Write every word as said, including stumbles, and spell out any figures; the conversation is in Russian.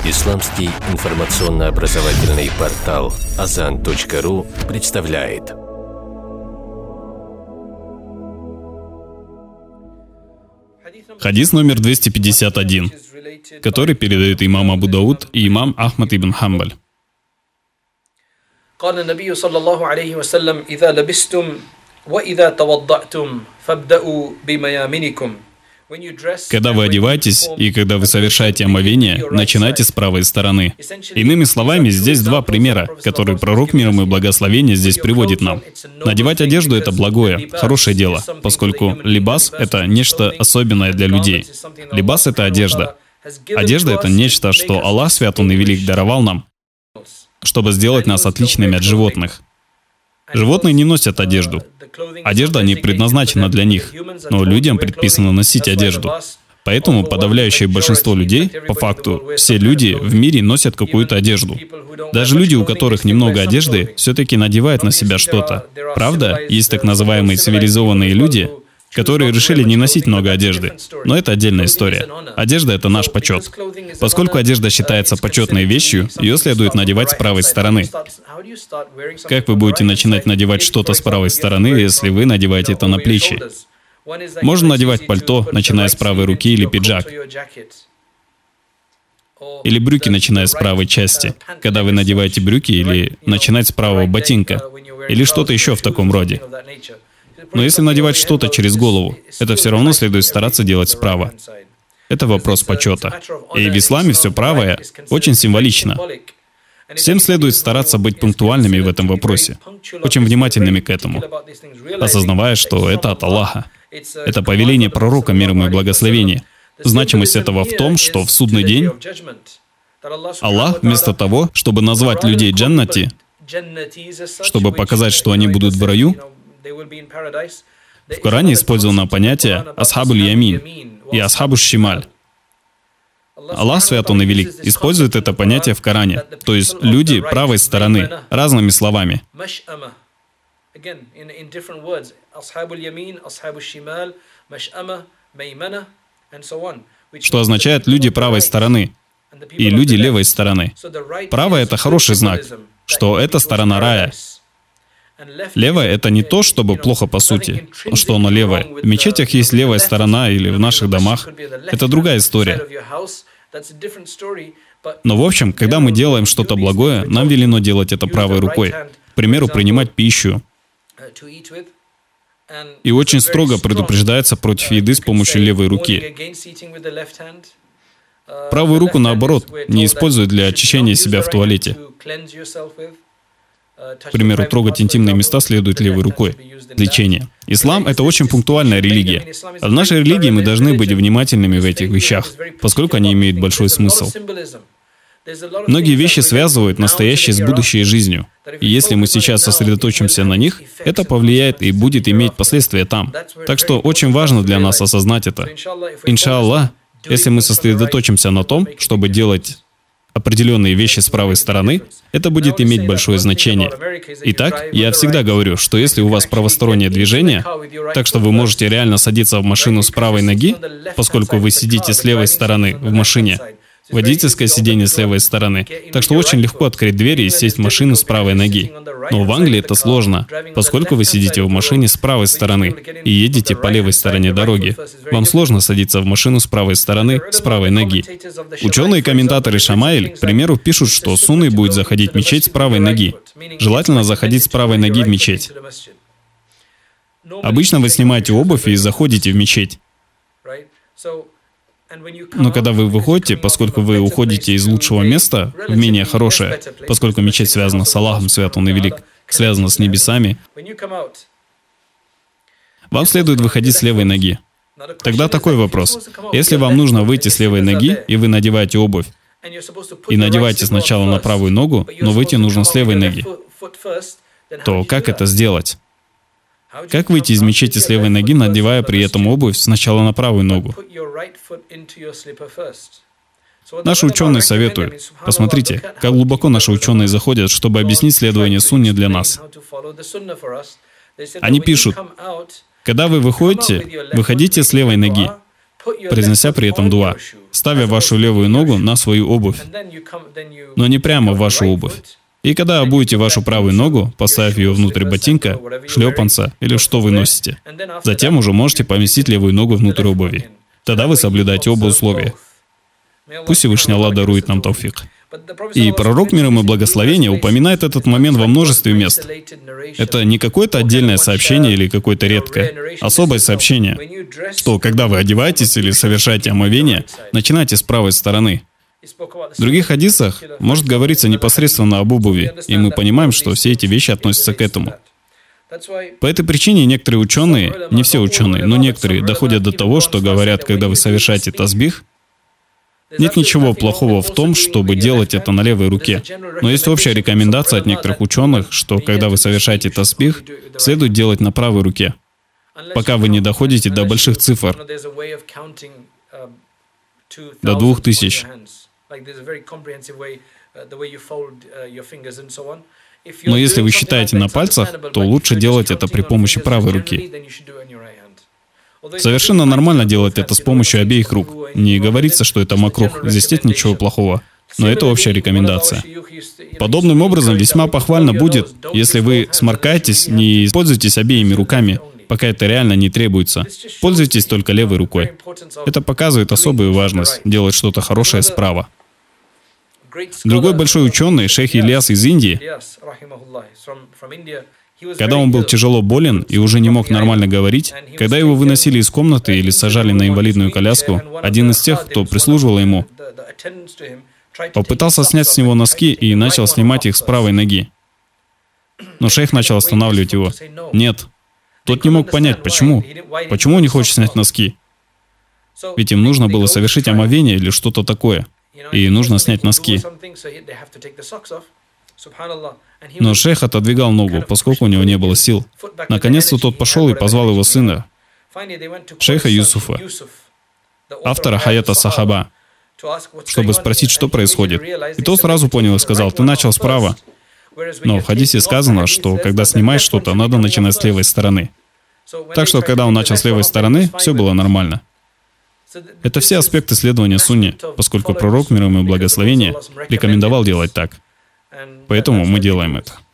Исламский информационно-образовательный портал азан точка ру представляет. Хадис номер двести пятьдесят один, который передает имам Абу Дауд и имам Ахмад ибн Хамбаль. قال النبي صلى الله عليه وسلم إذا لبستم وإذا توضأتم فابدأوا بميامنكم. Когда вы одеваетесь и когда вы совершаете омовение, начинайте с правой стороны. Иными словами, здесь два примера, которые пророк мир ему и благословение здесь приводит нам. Надевать одежду — это благое, хорошее дело, поскольку либас — это нечто особенное для людей. Либас — это одежда. Одежда — это нечто, что Аллах, свят Он и велик, даровал нам, чтобы сделать нас отличными от животных. Животные не носят одежду. Одежда не предназначена для них, но людям предписано носить одежду. Поэтому подавляющее большинство людей, по факту, все люди в мире носят какую-то одежду. Даже люди, у которых немного одежды, все-таки надевают на себя что-то. Правда, есть так называемые цивилизованные люди, которые решили не носить много одежды. Но это отдельная история. Одежда — это наш почет. Поскольку одежда считается почетной вещью, ее следует надевать с правой стороны. Как вы будете начинать надевать что-то с правой стороны, если вы надеваете это на плечи? Можно надевать пальто, начиная с правой руки, или пиджак. Или брюки, начиная с правой части, когда вы надеваете брюки, или начинать с правого ботинка, или что-то еще в таком роде. Но если надевать что-то через голову, это все равно следует стараться делать справа. Это вопрос почета. И в исламе все правое очень символично. Всем следует стараться быть пунктуальными в этом вопросе, очень внимательными к этому, осознавая, что это от Аллаха. Это повеление пророка, мир ему и благословение. Значимость этого в том, что в судный день Аллах, вместо того, чтобы назвать людей джаннати, чтобы показать, что они будут в раю, в Коране использовано понятие «асхабуль ямин» и «асхабуш шималь». Аллах, свят Он и велик, использует это понятие в Коране, то есть люди правой стороны, разными словами. Что означает «люди правой стороны» и «люди левой стороны». Правая — это хороший знак, что это сторона рая. Левое — это не то, чтобы плохо по сути, что оно левое. В мечетях есть левая сторона или в наших домах. Это другая история. Но в общем, когда мы делаем что-то благое, нам велено делать это правой рукой. К примеру, принимать пищу. И очень строго предупреждается против еды с помощью левой руки. Правую руку, наоборот, не используют для очищения себя в туалете. К примеру, трогать интимные места следует левой рукой. Лечение. Ислам — это очень пунктуальная религия. А в нашей религии мы должны быть внимательными в этих вещах, поскольку они имеют большой смысл. Многие вещи связывают настоящее с будущей жизнью. И если мы сейчас сосредоточимся на них, это повлияет и будет иметь последствия там. Так что очень важно для нас осознать это. Иншаллах, если мы сосредоточимся на том, чтобы делать определенные вещи с правой стороны, это будет иметь большое значение. Итак, я всегда говорю, что если у вас правостороннее движение, так что вы можете реально садиться в машину с правой ноги, поскольку вы сидите с левой стороны в машине, водительское сиденье с левой стороны, так что очень легко открыть двери и сесть в машину с правой ноги. Но в Англии это сложно, поскольку вы сидите в машине с правой стороны и едете по левой стороне дороги. Вам сложно садиться в машину с правой стороны, с правой ноги. Ученые и комментаторы Шамаиль, к примеру, пишут, что сунной будет заходить в мечеть с правой ноги. Желательно заходить с правой ноги в мечеть. Обычно вы снимаете обувь и заходите в мечеть. Но когда вы выходите, поскольку вы уходите из лучшего места в менее хорошее, поскольку мечеть связана с Аллахом, свят Он и велик, связана с небесами, вам следует выходить с левой ноги. Тогда такой вопрос. Если вам нужно выйти с левой ноги, и вы надеваете обувь, и надеваете сначала на правую ногу, но выйти нужно с левой ноги, то как это сделать? Как выйти из мечети с левой ноги, надевая при этом обувь сначала на правую ногу? Наши ученые советуют. Посмотрите, как глубоко наши ученые заходят, чтобы объяснить следование сунне для нас. Они пишут, когда вы выходите, выходите с левой ноги. произнося при этом дуа, ставя вашу левую ногу на свою обувь, но не прямо в вашу обувь. И когда обуете вашу правую ногу, поставив ее внутрь ботинка, шлепанца или что вы носите, затем уже можете поместить левую ногу внутрь обуви. Тогда вы соблюдаете оба условия. Пусть Всевышний Аллах дарует нам тауфик. И пророк, мир ему и благословение, упоминает этот момент во множестве мест. Это не какое-то отдельное сообщение или какое-то редкое, особое сообщение, что когда вы одеваетесь или совершаете омовение, начинайте с правой стороны. В других хадисах может говориться непосредственно об обуви, и мы понимаем, что все эти вещи относятся к этому. По этой причине некоторые ученые, не все ученые, но некоторые доходят до того, что говорят, когда вы совершаете тасбих, нет ничего плохого в том, чтобы делать это на левой руке. Но есть общая рекомендация от некоторых ученых, что когда вы совершаете тасбих, следует делать на правой руке, пока вы не доходите до больших цифр, до двух тысяч. Но если вы считаете на пальцах, то лучше делать это при помощи правой руки. Совершенно нормально делать это с помощью обеих рук. Не говорится, что это макрух, здесь нет ничего плохого. Но это общая рекомендация. Подобным образом весьма похвально будет, если вы сморкаетесь, не пользуйтесь обеими руками, пока это реально не требуется. Пользуйтесь только левой рукой. Это показывает особую важность, делать что-то хорошее справа. Другой большой ученый, шейх Ильяс из Индии, когда он был тяжело болен и уже не мог нормально говорить, когда его выносили из комнаты или сажали на инвалидную коляску, один из тех, кто прислуживал ему, попытался снять с него носки и начал снимать их с правой ноги. Но шейх начал останавливать его. Нет. Тот не мог понять, почему. Почему он не хочет снять носки? Ведь им нужно было совершить омовение или что-то такое. И нужно снять носки. Но шейх отодвигал ногу, поскольку у него не было сил. Наконец-то тот пошел и позвал его сына, шейха Юсуфа, автора Хаята Сахаба, чтобы спросить, что происходит. И тот сразу понял и сказал: «Ты начал справа». Но в хадисе сказано, что когда снимаешь что-то, надо начинать с левой стороны. Так что, когда он начал с левой стороны, все было нормально. Это все аспекты следования сунне, поскольку пророк, мир ему и благословение, рекомендовал делать так. Поэтому мы делаем это.